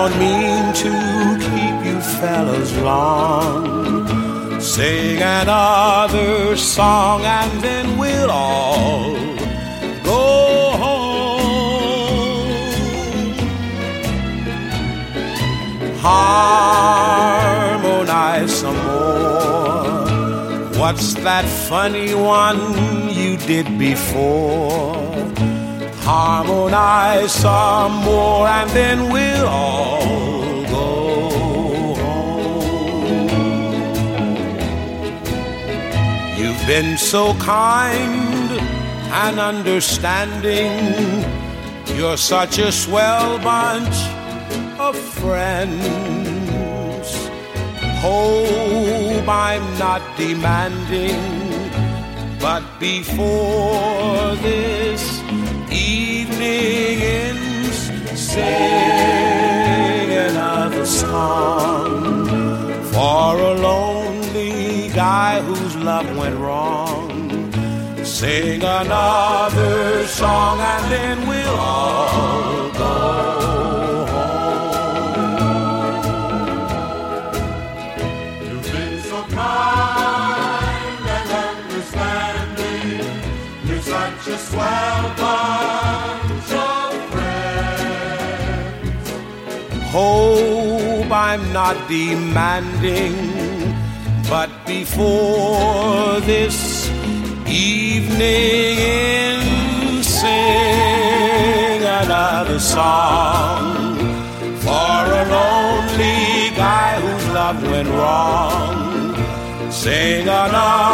don't mean to keep you fellas long. Sing another song and then we'll all go home. Harmonize some more. What's that funny one you did before? Harmonize some more and then we'll all go home. You've been so kind and understanding. You're such a swell bunch of friends. Hope I'm not demanding, but before this evening ends, sing another song for a lonely guy whose love went wrong. Sing another song and then we'll all go home. You've been so kind and understanding. You're such a swell bunch of friends. Hope I'm not demanding, but before this evening ends, sing another song for a lonely guy whose love went wrong. Sing another